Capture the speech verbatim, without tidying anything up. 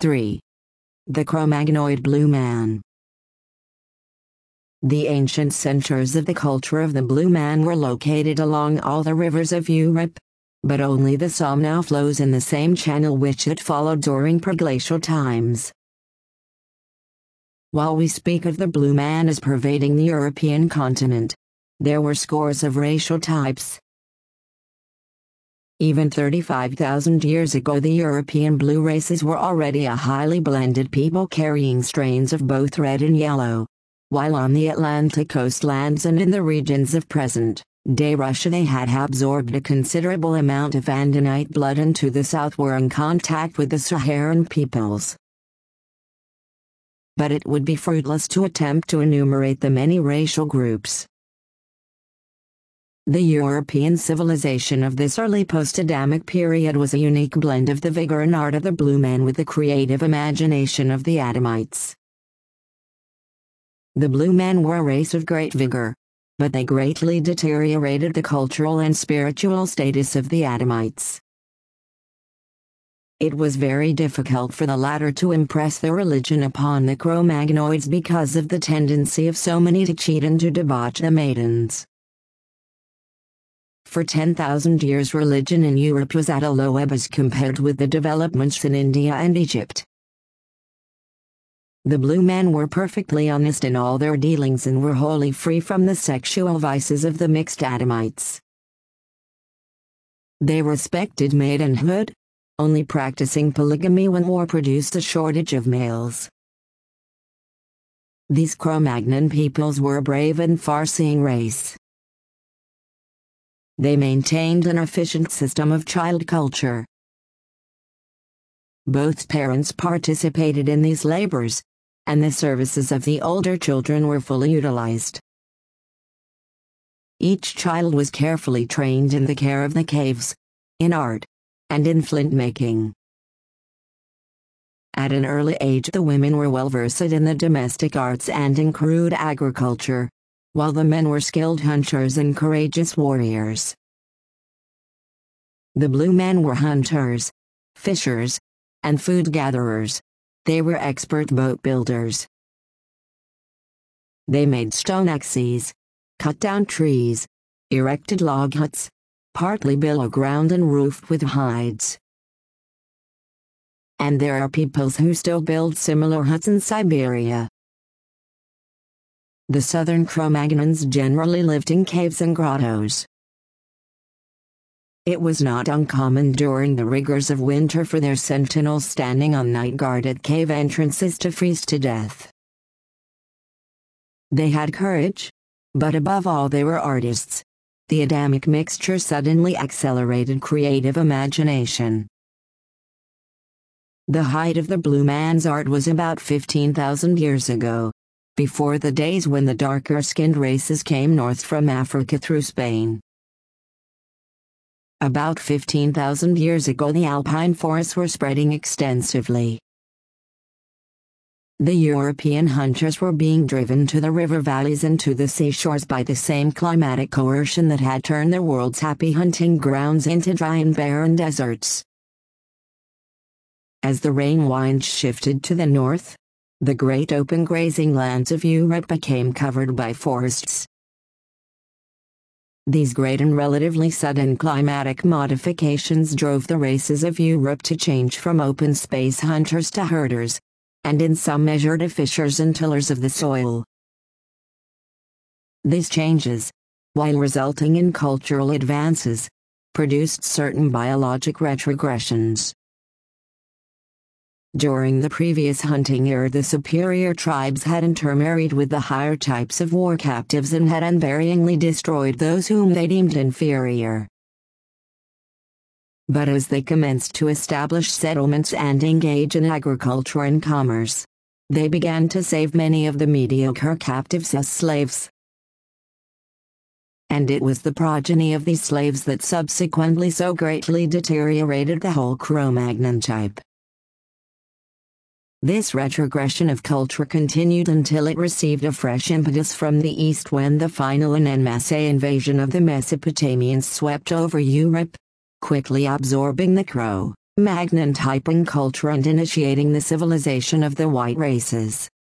three. The Cro-Magnoid Blue Man. The ancient centers of the culture of the Blue Man were located along all the rivers of Europe, but only the Somme now flows in the same channel which it followed during preglacial times. While we speak of the Blue Man as pervading the European continent, there were scores of racial types. Even thirty-five thousand years ago, the European blue races were already a highly blended people carrying strains of both red and yellow, while on the Atlantic coastlands and in the regions of present-day Russia they had absorbed a considerable amount of Andinite blood, and to the south were in contact with the Saharan peoples. But it would be fruitless to attempt to enumerate the many racial groups. The European civilization of this early post-Adamic period was a unique blend of the vigor and art of the Blue Man with the creative imagination of the Adamites. The Blue Men were a race of great vigor, but they greatly deteriorated the cultural and spiritual status of the Adamites. It was very difficult for the latter to impress their religion upon the Cro-Magnoids because of the tendency of so many to cheat and to debauch the maidens. For ten thousand years religion in Europe was at a low ebb as compared with the developments in India and Egypt. The Blue Men were perfectly honest in all their dealings and were wholly free from the sexual vices of the mixed Adamites. They respected maidenhood, only practicing polygamy when war produced a shortage of males. These Cro-Magnon peoples were a brave and far-seeing race. They maintained an efficient system of child culture. Both parents participated in these labors, and the services of the older children were fully utilized. Each child was carefully trained in the care of the caves, in art, and in flint making. At an early age the women were well versed in the domestic arts and in crude agriculture, while the men were skilled hunters and courageous warriors. The Blue Men were hunters, fishers, and food gatherers. They were expert boat builders. They made stone axes, cut down trees, erected log huts, partly below ground and roofed with hides. And there are peoples who still build similar huts in Siberia. The southern Cro-Magnons generally lived in caves and grottos. It was not uncommon during the rigors of winter for their sentinels standing on night guard at cave entrances to freeze to death. They had courage, but above all they were artists. The Adamic mixture suddenly accelerated creative imagination. The height of the Blue Man's art was about fifteen thousand years ago, before the days when the darker-skinned races came north from Africa through Spain. About fifteen thousand years ago the alpine forests were spreading extensively. The European hunters were being driven to the river valleys and to the seashores by the same climatic coercion that had turned the world's happy hunting grounds into dry and barren deserts. As the rain winds shifted to the north, the great open grazing lands of Europe became covered by forests. These great and relatively sudden climatic modifications drove the races of Europe to change from open space hunters to herders, and in some measure to fishers and tillers of the soil. These changes, while resulting in cultural advances, produced certain biologic retrogressions. During the previous hunting era the superior tribes had intermarried with the higher types of war captives and had unvaryingly destroyed those whom they deemed inferior. But as they commenced to establish settlements and engage in agriculture and commerce, they began to save many of the mediocre captives as slaves. And it was the progeny of these slaves that subsequently so greatly deteriorated the whole Cro-Magnon type. This retrogression of culture continued until it received a fresh impetus from the east when the final and en masse invasion of the Mesopotamians swept over Europe, quickly absorbing the Cro magnetizing culture and initiating the civilization of the white races.